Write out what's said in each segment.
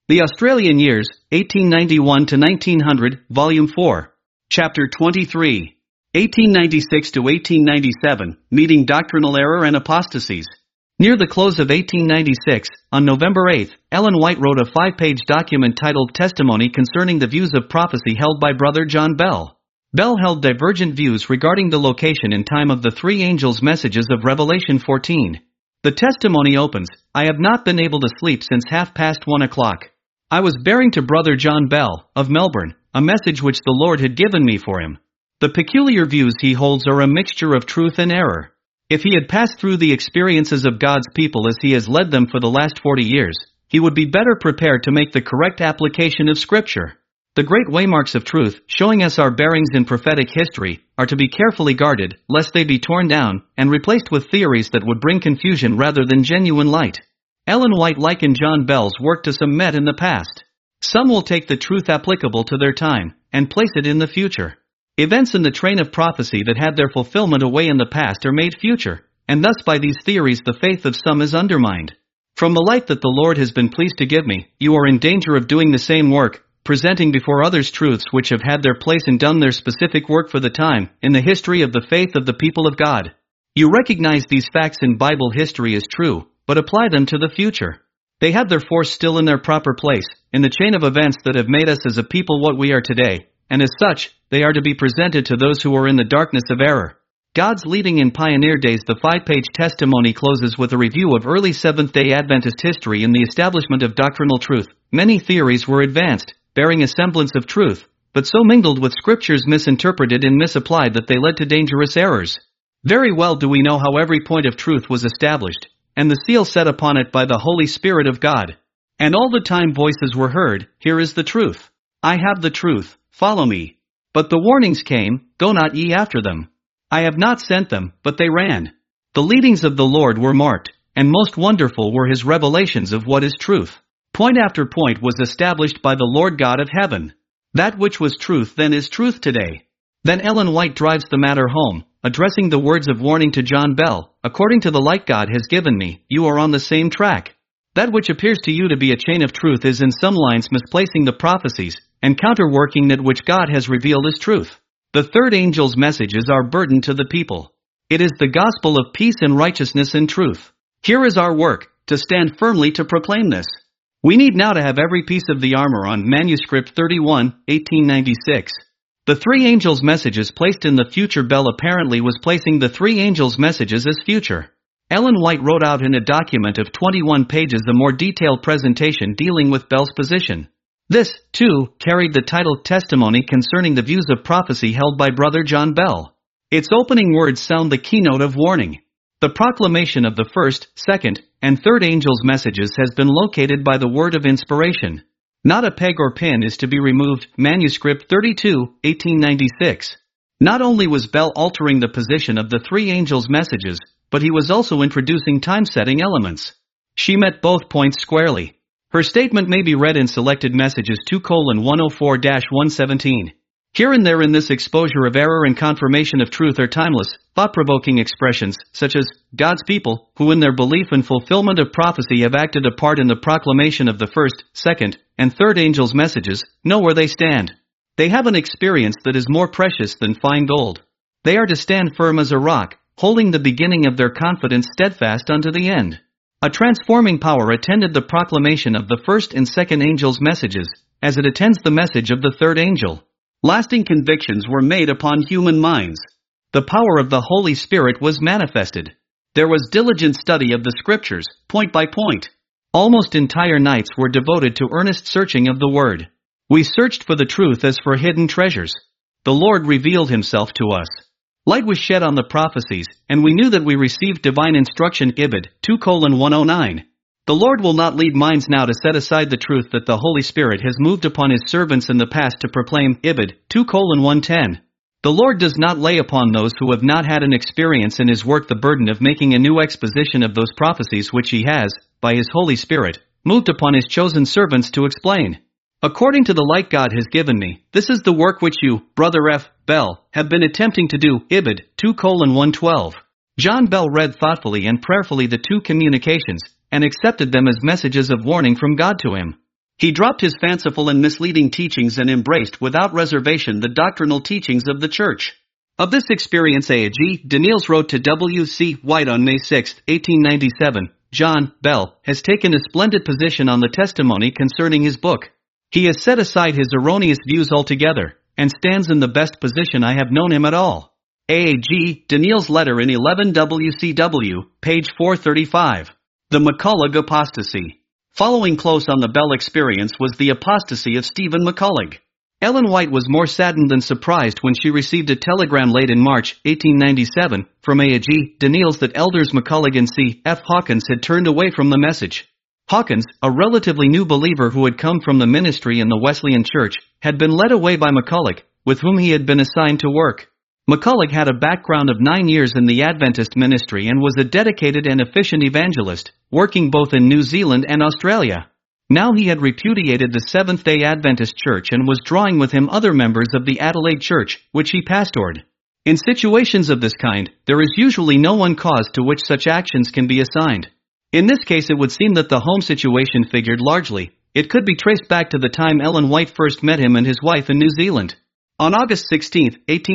The Australian Years, 1891 to 1900, Volume 4. Chapter 23. 1896 to 1897, Meeting Doctrinal Error and Apostasies. Near the close of 1896, on November 8, Ellen White wrote a 5-page document titled Testimony Concerning the Views of Prophecy held by Brother John Bell. Bell held divergent views regarding the location and time of the three angels' messages of Revelation 14. The testimony opens, "I have not been able to sleep since 1:30. I was bearing to Brother John Bell, of Melbourne, a message which the Lord had given me for him. The peculiar views he holds are a mixture of truth and error. If he had passed through the experiences of God's people as he has led them for the last 40 years, he would be better prepared to make the correct application of Scripture. The great waymarks of truth, showing us our bearings in prophetic history, are to be carefully guarded, lest they be torn down, and replaced with theories that would bring confusion rather than genuine light." Ellen White likened John Bell's work to some men in the past. Some will take the truth applicable to their time, and place it in the future. Events in the train of prophecy that had their fulfillment away in the past are made future, and thus by these theories the faith of some is undermined. From the light that the Lord has been pleased to give me, you are in danger of doing the same work, presenting before others truths which have had their place and done their specific work for the time, in the history of the faith of the people of God. You recognize these facts in Bible history as true, but apply them to the future. They have their force still in their proper place, in the chain of events that have made us as a people what we are today, and as such, they are to be presented to those who are in the darkness of error. God's leading in pioneer days. The 5-page testimony closes with a review of early Seventh-day Adventist history in the establishment of doctrinal truth. Many theories were advanced, bearing a semblance of truth, but so mingled with scriptures misinterpreted and misapplied that they led to dangerous errors. Very well do we know how every point of truth was established, and the seal set upon it by the Holy Spirit of God. And all the time voices were heard, "Here is the truth. I have the truth, follow me." But the warnings came, "Go not ye after them. I have not sent them," but they ran. The leadings of the Lord were marked, and most wonderful were his revelations of what is truth. Point after point was established by the Lord God of heaven. That which was truth then is truth today. Then Ellen White drives the matter home, addressing the words of warning to John Bell, "According to the light God has given me, you are on the same track. That which appears to you to be a chain of truth is in some lines misplacing the prophecies, and counterworking that which God has revealed as truth. The third angel's message is our burden to the people. It is the gospel of peace and righteousness and truth. Here is our work, to stand firmly to proclaim this. We need now to have every piece of the armor on." Manuscript 31, 1896. The three angels' messages placed in the future. Bell apparently was placing the three angels' messages as future. Ellen White wrote out in a document of 21 pages a more detailed presentation dealing with Bell's position. This, too, carried the title Testimony Concerning the Views of Prophecy held by Brother John Bell. Its opening words sound the keynote of warning. The proclamation of the first, second, and third angels' messages has been located by the word of inspiration. Not a peg or pin is to be removed. Manuscript 32, 1896. Not only was Bell altering the position of the three angels' messages, but he was also introducing time-setting elements. She met both points squarely. Her statement may be read in Selected Messages 2:104-117. Here and there in this exposure of error and confirmation of truth are timeless, thought-provoking expressions, such as, "God's people, who in their belief and fulfillment of prophecy have acted a part in the proclamation of the first, second, and third angels' messages, know where they stand. They have an experience that is more precious than fine gold. They are to stand firm as a rock, holding the beginning of their confidence steadfast unto the end." A transforming power attended the proclamation of the first and second angels' messages, as it attends the message of the third angel. Lasting convictions were made upon human minds. The power of the Holy Spirit was manifested. There was diligent study of the Scriptures, point by point. Almost entire nights were devoted to earnest searching of the Word. We searched for the truth as for hidden treasures. The Lord revealed himself to us. Light was shed on the prophecies, and we knew that we received divine instruction. Ibid. 2:109. The Lord will not lead minds now to set aside the truth that the Holy Spirit has moved upon his servants in the past to proclaim. Ibid. 2:110. The Lord does not lay upon those who have not had an experience in his work the burden of making a new exposition of those prophecies which he has, by his Holy Spirit, moved upon his chosen servants to explain. According to the light God has given me, this is the work which you, Brother F. Bell, have been attempting to do. Ibid. 2:112. John Bell read thoughtfully and prayerfully the two communications, and accepted them as messages of warning from God to him. He dropped his fanciful and misleading teachings and embraced without reservation the doctrinal teachings of the Church. Of this experience A.G. Daniels wrote to W.C. White on May 6, 1897, John Bell has taken a splendid position on the testimony concerning his book. He has set aside his erroneous views altogether, and stands in the best position I have known him at all. A.G. Daniels' letter in 11 WCW, page 435. The McCulloch apostasy. Following close on the Bell experience was the apostasy of Stephen McCulloch. Ellen White was more saddened than surprised when she received a telegram late in March 1897 from A.G. Daniels that Elders McCulloch and C. F. Hawkins had turned away from the message. Hawkins, a relatively new believer who had come from the ministry in the Wesleyan Church, had been led away by McCulloch, with whom he had been assigned to work. McCulloch had a background of 9 years in the Adventist ministry and was a dedicated and efficient evangelist, working both in New Zealand and Australia. Now he had repudiated the Seventh-day Adventist Church and was drawing with him other members of the Adelaide Church, which he pastored. In situations of this kind, there is usually no one cause to which such actions can be assigned. In this case it would seem that the home situation figured largely. It could be traced back to the time Ellen White first met him and his wife in New Zealand. On August 16,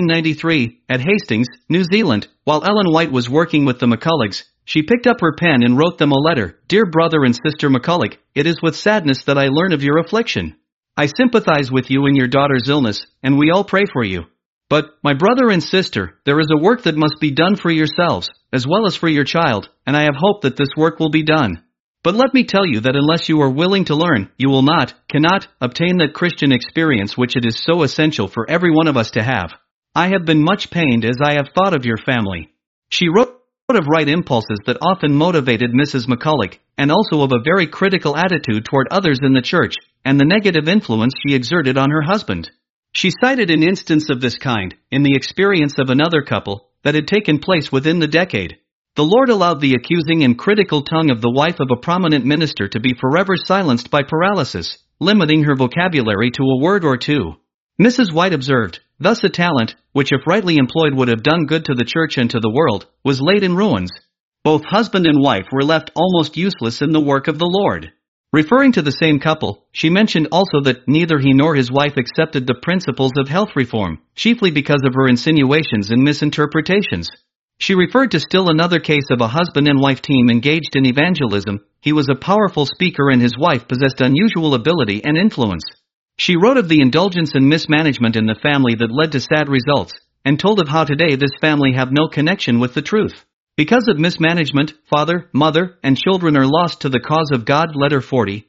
1893, at Hastings, New Zealand, while Ellen White was working with the McCullochs, she picked up her pen and wrote them a letter. Dear brother and sister McCulloch, it is with sadness that I learn of your affliction. I sympathize with you in your daughter's illness, and we all pray for you. But, my brother and sister, there is a work that must be done for yourselves, as well as for your child, and I have hope that this work will be done. But let me tell you that unless you are willing to learn, you will cannot, obtain that Christian experience which it is so essential for every one of us to have. I have been much pained as I have thought of your family. She wrote of right impulses that often motivated Mrs. McCulloch, and also of a very critical attitude toward others in the church, and the negative influence she exerted on her husband. She cited an instance of this kind, in the experience of another couple, that had taken place within the decade. The Lord allowed the accusing and critical tongue of the wife of a prominent minister to be forever silenced by paralysis, limiting her vocabulary to a word or two. Mrs. White observed, thus a talent, which if rightly employed would have done good to the church and to the world, was laid in ruins. Both husband and wife were left almost useless in the work of the Lord. Referring to the same couple, she mentioned also that neither he nor his wife accepted the principles of health reform, chiefly because of her insinuations and misinterpretations. She referred to still another case of a husband and wife team engaged in evangelism. He was a powerful speaker and his wife possessed unusual ability and influence. She wrote of the indulgence and mismanagement in the family that led to sad results, and told of how today this family have no connection with the truth. Because of mismanagement, father, mother, and children are lost to the cause of God. Letter 40,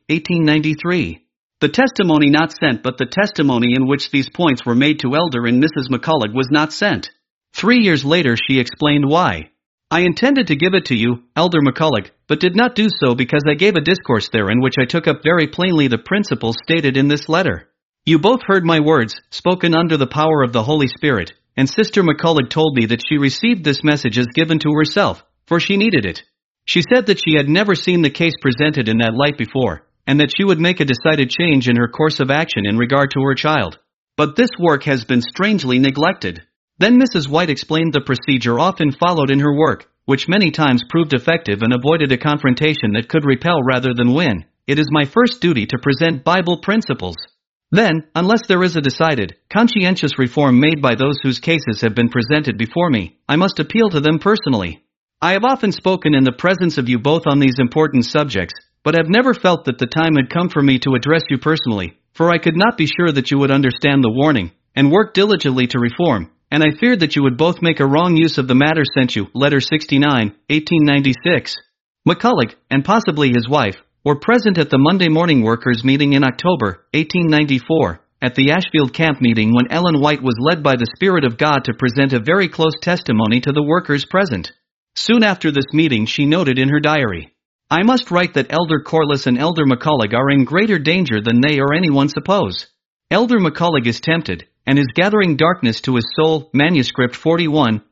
1893. The testimony not sent, but the testimony in which these points were made to Elder and Mrs. McCulloch was not sent. 3 years later she explained why. I intended to give it to you, Elder McCulloch, but did not do so because I gave a discourse there in which I took up very plainly the principles stated in this letter. You both heard my words, spoken under the power of the Holy Spirit, and Sister McCulloch told me that she received this message as given to herself, for she needed it. She said that she had never seen the case presented in that light before, and that she would make a decided change in her course of action in regard to her child. But this work has been strangely neglected. Then Mrs. White explained the procedure often followed in her work, which many times proved effective and avoided a confrontation that could repel rather than win. It is my first duty to present Bible principles. Then, unless there is a decided, conscientious reform made by those whose cases have been presented before me, I must appeal to them personally. I have often spoken in the presence of you both on these important subjects, but have never felt that the time had come for me to address you personally, for I could not be sure that you would understand the warning, and work diligently to reform, and I feared that you would both make a wrong use of the matter sent you. Letter 69, 1896. McCulloch, and possibly his wife, were present at the Monday morning workers' meeting in October, 1894, at the Ashfield camp meeting when Ellen White was led by the Spirit of God to present a very close testimony to the workers present. Soon after this meeting she noted in her diary, I must write that Elder Corliss and Elder McCulloch are in greater danger than they or anyone suppose. Elder McCulloch is tempted, and is gathering darkness to his soul. Manuscript 41,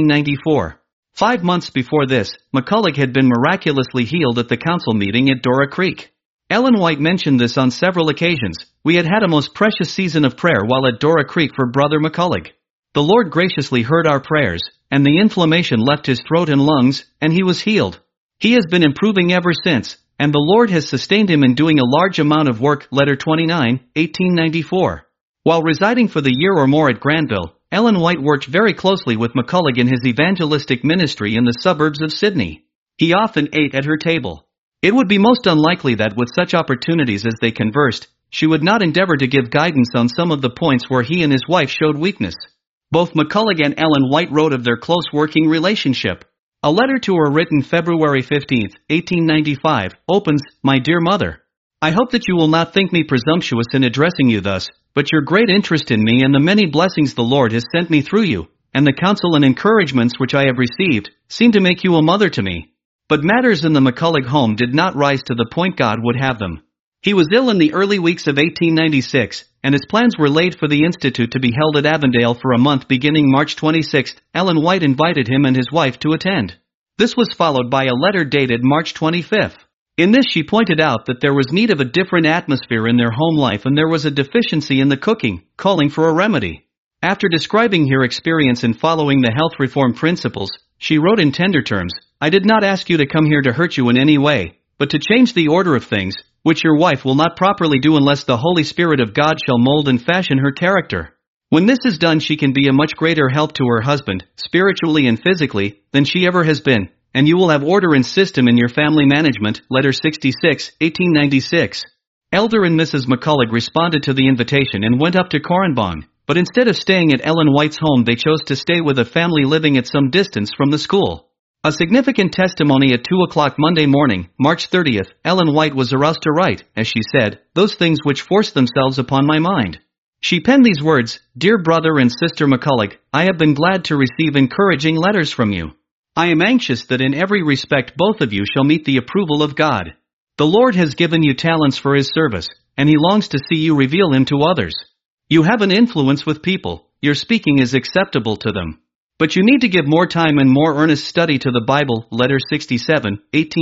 1894. 5 months before this, McCulloch had been miraculously healed at the council meeting at Dora Creek. Ellen White mentioned this on several occasions. We had had a most precious season of prayer while at Dora Creek for Brother McCulloch. The Lord graciously heard our prayers, and the inflammation left his throat and lungs, and he was healed. He has been improving ever since, and the Lord has sustained him in doing a large amount of work. Letter 29, 1894. While residing for the year or more at Granville, Ellen White worked very closely with McCulloch in his evangelistic ministry in the suburbs of Sydney. He often ate at her table. It would be most unlikely that with such opportunities as they conversed, she would not endeavor to give guidance on some of the points where he and his wife showed weakness. Both McCulloch and Ellen White wrote of their close working relationship. A letter to her written February 15, 1895, opens, "My dear mother, I hope that you will not think me presumptuous in addressing you thus, but your great interest in me and the many blessings the Lord has sent me through you, and the counsel and encouragements which I have received, seem to make you a mother to me." But matters in the McCulloch home did not rise to the point God would have them. He was ill in the early weeks of 1896, and his plans were laid for the Institute to be held at Avondale for a month beginning March 26. Ellen White invited him and his wife to attend. This was followed by a letter dated March 25. In this she pointed out that there was need of a different atmosphere in their home life and there was a deficiency in the cooking, calling for a remedy. After describing her experience in following the health reform principles, she wrote in tender terms, "I did not ask you to come here to hurt you in any way, but to change the order of things, which your wife will not properly do unless the Holy Spirit of God shall mold and fashion her character. When this is done she can be a much greater help to her husband, spiritually and physically, than she ever has been, and you will have order and system in your family management." Letter 66, 1896. Elder and Mrs. McCulloch responded to the invitation and went up to Corranbon, but instead of staying at Ellen White's home they chose to stay with a family living at some distance from the school. A significant testimony at 2 o'clock Monday morning, March 30th, Ellen White was aroused to write, as she said, "those things which forced themselves upon my mind." She penned these words, "Dear brother and sister McCulloch, I have been glad to receive encouraging letters from you. I am anxious that in every respect both of you shall meet the approval of God. The Lord has given you talents for His service, and He longs to see you reveal Him to others. You have an influence with people, your speaking is acceptable to them. But you need to give more time and more earnest study to the Bible." Letter 67,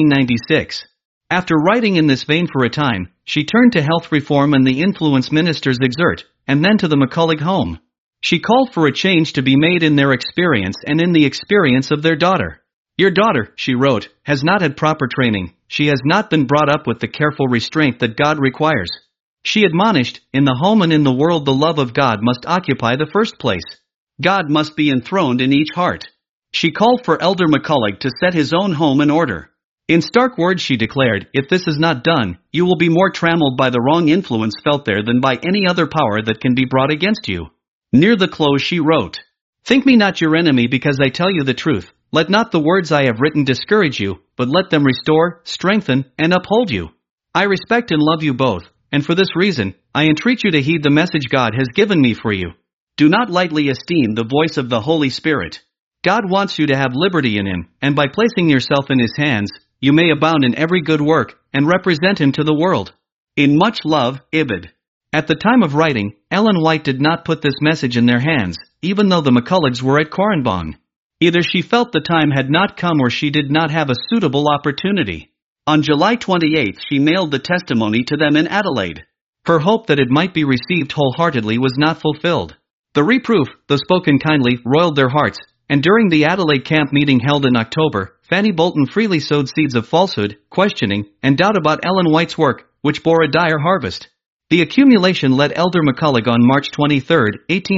1896. After writing in this vein for a time, she turned to health reform and the influence ministers exert, and then to the McCulloch home. She called for a change to be made in their experience and in the experience of their daughter. "Your daughter," she wrote, "has not had proper training, she has not been brought up with the careful restraint that God requires." She admonished, "In the home and in the world the love of God must occupy the first place. God must be enthroned in each heart." She called for Elder McCulloch to set his own home in order. In stark words she declared, "If this is not done, you will be more trammeled by the wrong influence felt there than by any other power that can be brought against you." Near the close she wrote, "Think me not your enemy because I tell you the truth. Let not the words I have written discourage you, but let them restore, strengthen, and uphold you. I respect and love you both, and for this reason, I entreat you to heed the message God has given me for you. Do not lightly esteem the voice of the Holy Spirit. God wants you to have liberty in Him, and by placing yourself in His hands, you may abound in every good work, and represent Him to the world. In much love, Ibid." At the time of writing, Ellen White did not put this message in their hands, even though the McCullochs were at Corranbon. Either she felt the time had not come or she did not have a suitable opportunity. On July 28 she mailed the testimony to them in Adelaide. Her hope that it might be received wholeheartedly was not fulfilled. The reproof, though spoken kindly, roiled their hearts, and during the Adelaide camp meeting held in October, Fanny Bolton freely sowed seeds of falsehood, questioning, and doubt about Ellen White's work, which bore a dire harvest. The accumulation led Elder McCulloch on March 23,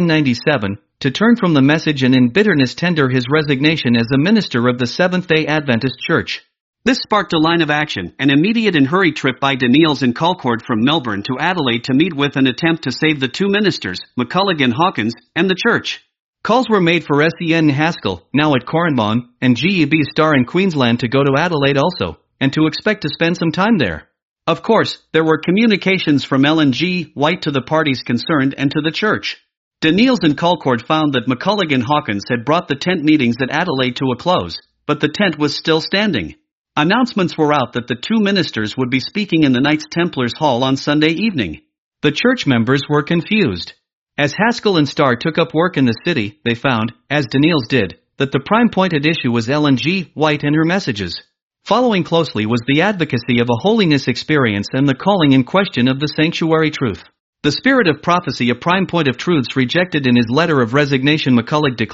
1897, to turn from the message and in bitterness tender his resignation as a minister of the Seventh-day Adventist Church. This sparked a line of action, an immediate and hurried trip by Daniels and Colcord from Melbourne to Adelaide to meet with and attempt to save the two ministers, McCulloch and Hawkins, and the church. Calls were made for S.E.N. Haskell, now at Corranbon, and G.E.B. Starr in Queensland to go to Adelaide also, and to expect to spend some time there. Of course, there were communications from Ellen G. White to the parties concerned and to the church. Daniels and Colcord found that McCulloch and Hawkins had brought the tent meetings at Adelaide to a close, but the tent was still standing. Announcements were out that the two ministers would be speaking in the Knights Templars Hall on Sunday evening. The church members were confused. As Haskell and Starr took up work in the city, they found, as Daniels did, that the prime point at issue was Ellen G. White and her messages. Following closely was the advocacy of a holiness experience and the calling in question of the sanctuary truth. The spirit of prophecy, a prime point of truths rejected in his letter of resignation, McCulloch declared,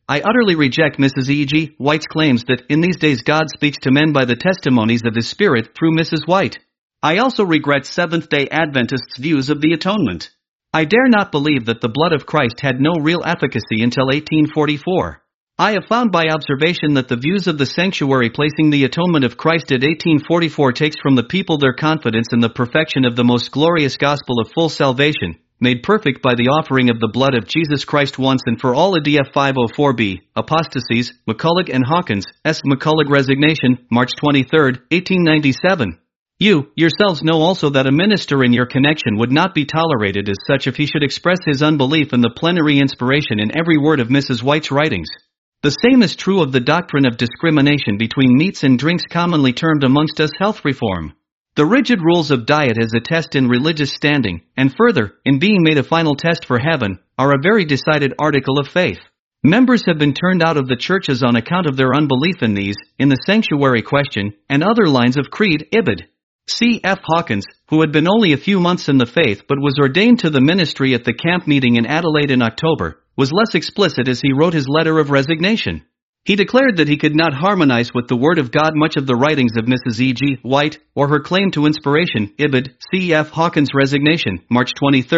I utterly reject Mrs. E.G. White's claims that in these days God speaks to men by the testimonies of His Spirit through Mrs. White. I also regret Seventh-day Adventists' views of the atonement. I dare not believe that the blood of Christ had no real efficacy until 1844. I have found by observation that the views of the sanctuary placing the atonement of Christ at 1844 takes from the people their confidence in the perfection of the most glorious gospel of full salvation, made perfect by the offering of the blood of Jesus Christ once and for all. ADF 504b, Apostasies, McCulloch and Hawkins, S. McCulloch Resignation, March 23, 1897. You, yourselves know also that a minister in your connection would not be tolerated as such if he should express his unbelief in the plenary inspiration in every word of Mrs. White's writings. The same is true of the doctrine of discrimination between meats and drinks commonly termed amongst us health reform. The rigid rules of diet as a test in religious standing, and further, in being made a final test for heaven, are a very decided article of faith. Members have been turned out of the churches on account of their unbelief in these, in the sanctuary question, and other lines of creed. Ibid. C. F. Hawkins, who had been only a few months in the faith but was ordained to the ministry at the camp meeting in Adelaide in October, was less explicit as he wrote his letter of resignation. He declared that he could not harmonize with the Word of God much of the writings of Mrs. E.G. White, or her claim to inspiration. Ibid. C. F. Hawkins' Resignation, March 23,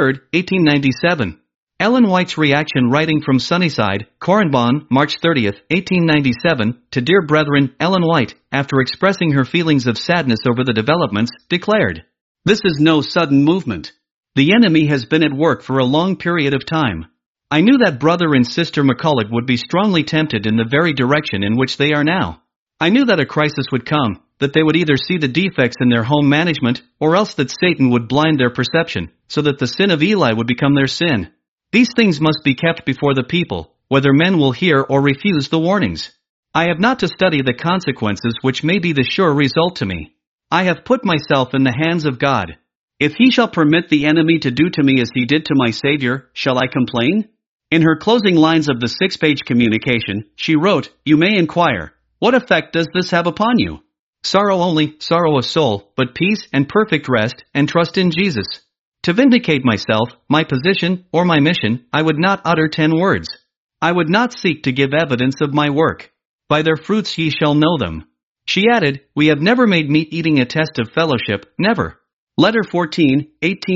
1897. Ellen White's reaction writing from Sunnyside, Cornbon, March 30, 1897, to Dear Brethren, Ellen White, after expressing her feelings of sadness over the developments, declared, "This is no sudden movement. The enemy has been at work for a long period of time. I knew that Brother and Sister McCulloch would be strongly tempted in the very direction in which they are now. I knew that a crisis would come, that they would either see the defects in their home management, or else that Satan would blind their perception, so that the sin of Eli would become their sin. These things must be kept before the people, whether men will hear or refuse the warnings. I have not to study the consequences which may be the sure result to me. I have put myself in the hands of God. If He shall permit the enemy to do to me as he did to my Savior, shall I complain?" In her closing lines of the 6-page communication, she wrote, "You may inquire, what effect does this have upon you? Sorrow only, sorrow of soul, but peace and perfect rest, and trust in Jesus. To vindicate myself, my position, or my mission, I would not utter 10 words. I would not seek to give evidence of my work. By their fruits ye shall know them." She added, "We have never made meat eating a test of fellowship, never." Letter 14,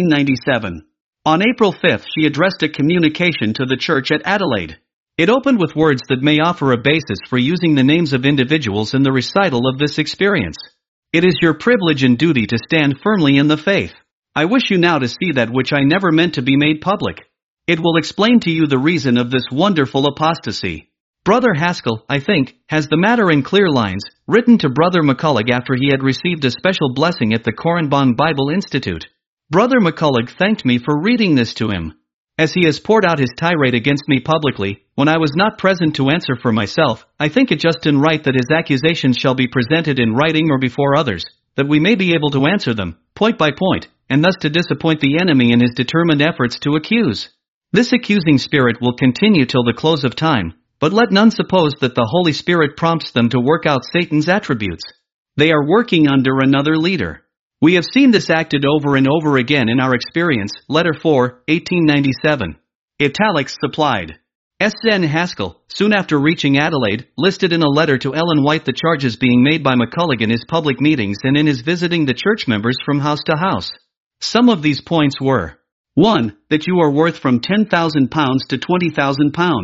1897. On April 5 she addressed a communication to the church at Adelaide. It opened with words that may offer a basis for using the names of individuals in the recital of this experience. "It is your privilege and duty to stand firmly in the faith. I wish you now to see that which I never meant to be made public. It will explain to you the reason of this wonderful apostasy. Brother Haskell, I think, has the matter in clear lines, written to Brother McCulloch after he had received a special blessing at the Cornbon Bible Institute. Brother McCulloch thanked me for reading this to him. As he has poured out his tirade against me publicly, when I was not present to answer for myself, I think it just and right that his accusations shall be presented in writing or before others, that we may be able to answer them, point by point, and thus to disappoint the enemy in his determined efforts to accuse. This accusing spirit will continue till the close of time, but let none suppose that the Holy Spirit prompts them to work out Satan's attributes. They are working under another leader. We have seen this acted over and over again in our experience. Letter 4, 1897. Italics supplied. S. N. Haskell, soon after reaching Adelaide, listed in a letter to Ellen White the charges being made by McCulloch in his public meetings and in his visiting the church members from house to house. Some of these points were: 1. That you are worth from £10,000 to £20,000.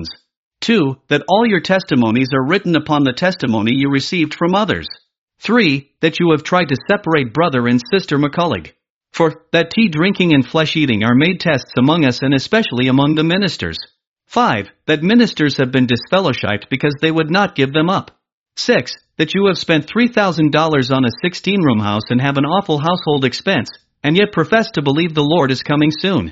2. That all your testimonies are written upon the testimony you received from others. 3. That you have tried to separate Brother and Sister McCulloch. 4. That tea drinking and flesh eating are made tests among us and especially among the ministers. 5. That ministers have been disfellowshipped because they would not give them up. 6. That you have spent $3,000 on a 16-room house and have an awful household expense, and yet profess to believe the Lord is coming soon.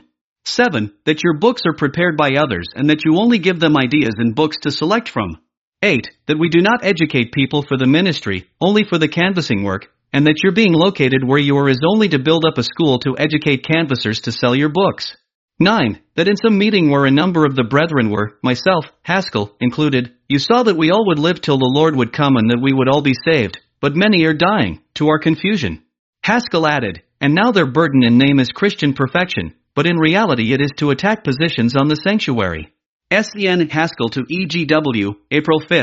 7. That your books are prepared by others and that you only give them ideas and books to select from. 8. That we do not educate people for the ministry, only for the canvassing work, and that your being located where you are is only to build up a school to educate canvassers to sell your books. 9. That in some meeting where a number of the brethren were, myself, Haskell, included, you saw that we all would live till the Lord would come and that we would all be saved, but many are dying, to our confusion. Haskell added, and now their burden and name is Christian perfection, but in reality it is to attack positions on the sanctuary. S.E.N. Haskell to E.G.W., April 5,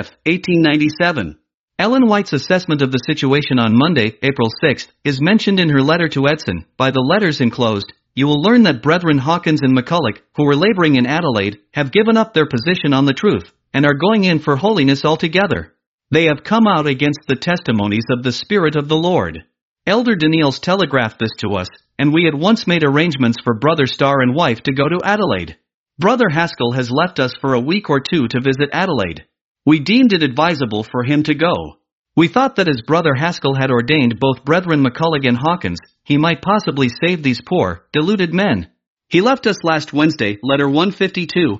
1897. Ellen White's assessment of the situation on Monday, April 6, is mentioned in her letter to Edson. By the letters enclosed, you will learn that Brethren Hawkins and McCulloch, who were laboring in Adelaide, have given up their position on the truth, and are going in for holiness altogether. They have come out against the testimonies of the Spirit of the Lord. Elder Daniels telegraphed this to us, and we at once made arrangements for Brother Starr and wife to go to Adelaide. Brother Haskell has left us for a week or two to visit Adelaide. We deemed it advisable for him to go. We thought that as Brother Haskell had ordained both Brethren McCulloch and Hawkins, he might possibly save these poor, deluded men. He left us last Wednesday, letter 152,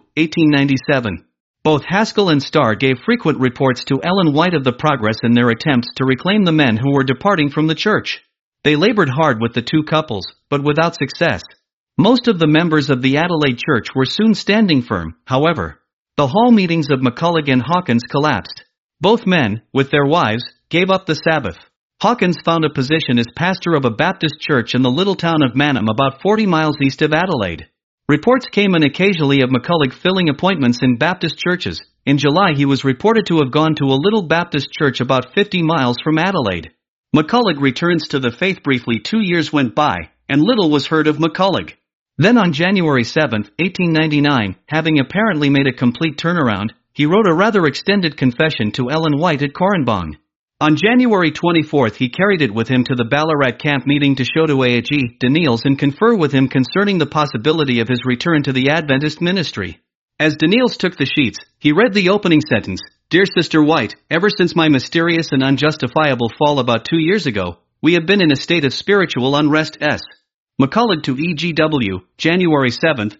1897. Both Haskell and Starr gave frequent reports to Ellen White of the progress in their attempts to reclaim the men who were departing from the church. They labored hard with the two couples, but without success. Most of the members of the Adelaide church were soon standing firm, however. The hall meetings of McCulloch and Hawkins collapsed. Both men, with their wives, gave up the Sabbath. Hawkins found a position as pastor of a Baptist church in the little town of Manham about 40 miles east of Adelaide. Reports came in occasionally of McCulloch filling appointments in Baptist churches. In July he was reported to have gone to a little Baptist church about 50 miles from Adelaide. McCulloch returns to the faith. Briefly 2 years went by, and little was heard of McCulloch. Then on January 7, 1899, having apparently made a complete turnaround, he wrote a rather extended confession to Ellen White at Corranbong. On January 24 he carried it with him to the Ballarat camp meeting to show to A.G. Daniels and confer with him concerning the possibility of his return to the Adventist ministry. As Daniels took the sheets, he read the opening sentence, "Dear Sister White, ever since my mysterious and unjustifiable fall about 2 years ago, we have been in a state of spiritual unrest. S. McCulloch to E.G.W., January 7,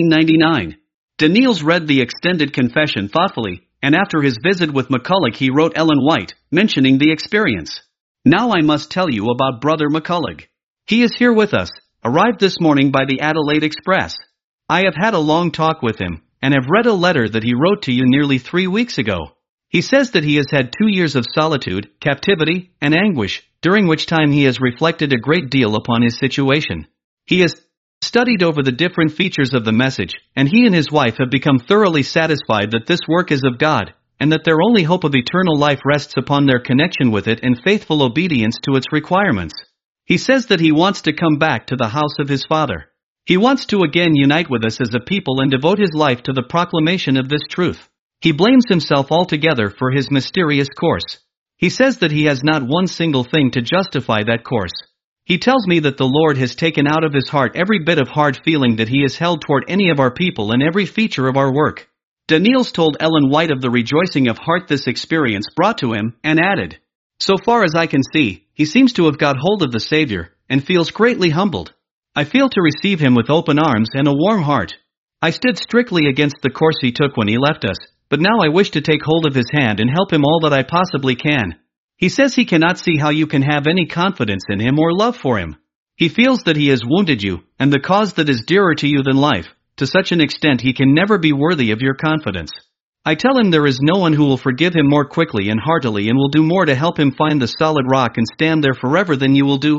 1899. Daniels read the extended confession thoughtfully, and after his visit with McCulloch he wrote Ellen White, mentioning the experience. Now I must tell you about Brother McCulloch. He is here with us, arrived this morning by the Adelaide Express. I have had a long talk with him, and have read a letter that he wrote to you nearly 3 weeks ago. He says that he has had 2 years of solitude, captivity, and anguish, during which time he has reflected a great deal upon his situation. He has studied over the different features of the message, and he and his wife have become thoroughly satisfied that this work is of God, and that their only hope of eternal life rests upon their connection with it and faithful obedience to its requirements. He says that he wants to come back to the house of his Father. He wants to again unite with us as a people and devote his life to the proclamation of this truth. He blames himself altogether for his mysterious course. He says that he has not one single thing to justify that course. He tells me that the Lord has taken out of his heart every bit of hard feeling that he has held toward any of our people and every feature of our work. Daniels told Ellen White of the rejoicing of heart this experience brought to him, and added, "So far as I can see, he seems to have got hold of the Savior, and feels greatly humbled. I feel to receive him with open arms and a warm heart. I stood strictly against the course he took when he left us, but now I wish to take hold of his hand and help him all that I possibly can. He says he cannot see how you can have any confidence in him or love for him. He feels that he has wounded you, and the cause that is dearer to you than life, to such an extent he can never be worthy of your confidence. I tell him there is no one who will forgive him more quickly and heartily and will do more to help him find the solid rock and stand there forever than you will do.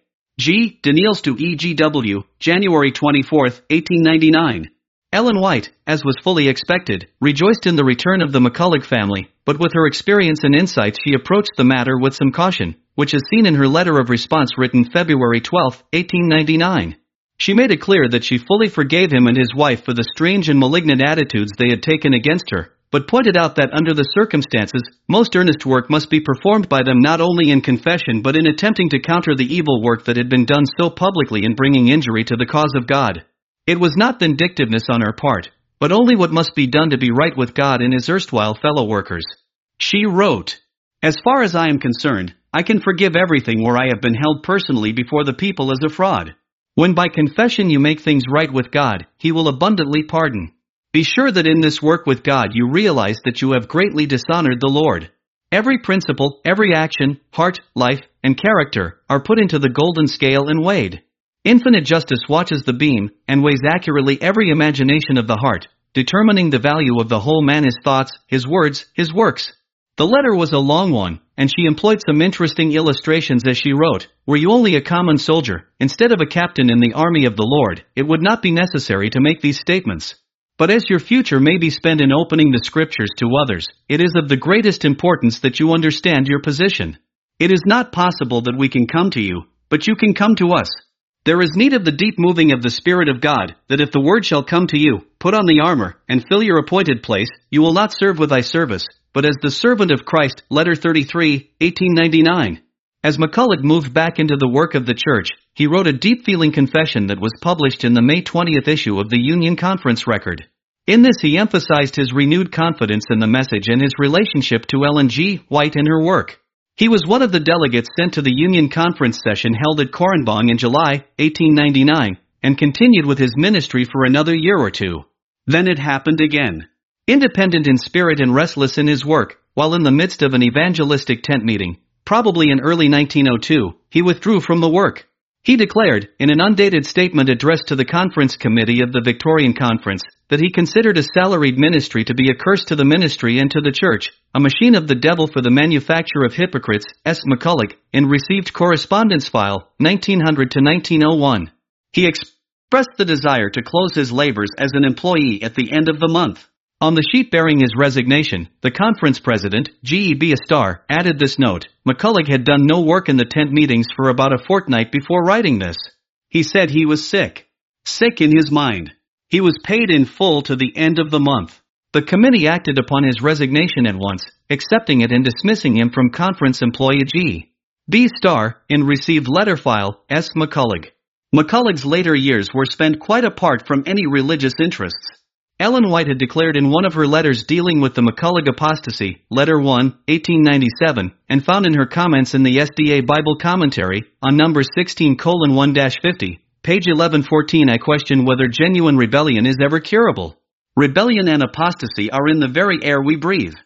A.G. Daniels to E.G.W., January 24, 1899. Ellen White, as was fully expected, rejoiced in the return of the McCulloch family, but with her experience and insight she approached the matter with some caution, which is seen in her letter of response written February 12, 1899. She made it clear that she fully forgave him and his wife for the strange and malignant attitudes they had taken against her, but pointed out that under the circumstances, most earnest work must be performed by them not only in confession but in attempting to counter the evil work that had been done so publicly in bringing injury to the cause of God. It was not vindictiveness on her part, but only what must be done to be right with God and his erstwhile fellow workers. She wrote, "As far as I am concerned, I can forgive everything where I have been held personally before the people as a fraud. When by confession you make things right with God, he will abundantly pardon. Be sure that in this work with God you realize that you have greatly dishonored the Lord. Every principle, every action, heart, life, and character are put into the golden scale and weighed. Infinite justice watches the beam, and weighs accurately every imagination of the heart, determining the value of the whole man, his thoughts, his words, his works." The letter was a long one, and she employed some interesting illustrations as she wrote, "Were you only a common soldier, instead of a captain in the army of the Lord, it would not be necessary to make these statements. But as your future may be spent in opening the scriptures to others, it is of the greatest importance that you understand your position. It is not possible that we can come to you, but you can come to us. There is need of the deep moving of the Spirit of God, that if the word shall come to you, put on the armor, and fill your appointed place, you will not serve with thy service, but as the servant of Christ, Letter 33, 1899. As McCulloch moved back into the work of the church, he wrote a deep-feeling confession that was published in the May 20th issue of the Union Conference Record. In this he emphasized his renewed confidence in the message and his relationship to Ellen G. White and her work. He was one of the delegates sent to the Union Conference session held at Korenbong in July, 1899, and continued with his ministry for another year or two. Then it happened again. Independent in spirit and restless in his work, while in the midst of an evangelistic tent meeting, probably in early 1902, he withdrew from the work. He declared, in an undated statement addressed to the Conference Committee of the Victorian Conference, that he considered a salaried ministry to be a curse to the ministry and to the church, a machine of the devil for the manufacture of hypocrites. S. McCulloch, in Received Correspondence File, 1900 to 1901. He expressed the desire to close his labors as an employee at the end of the month. On the sheet bearing his resignation, the conference president, G.E.B. Astar, added this note: McCulloch had done no work in the tent meetings for about a fortnight before writing this. He said he was sick. Sick in his mind. He was paid in full to the end of the month. The committee acted upon his resignation at once, accepting it and dismissing him from conference employee G.B. Starr, in Received Letter File, S. McCulloch. McCulloch's later years were spent quite apart from any religious interests. Ellen White had declared in one of her letters dealing with the McCulloch apostasy, Letter 1, 1897, and found in her comments in the SDA Bible Commentary, on Numbers 16:1-50, page 1114, I question whether genuine rebellion is ever curable. Rebellion and apostasy are in the very air we breathe.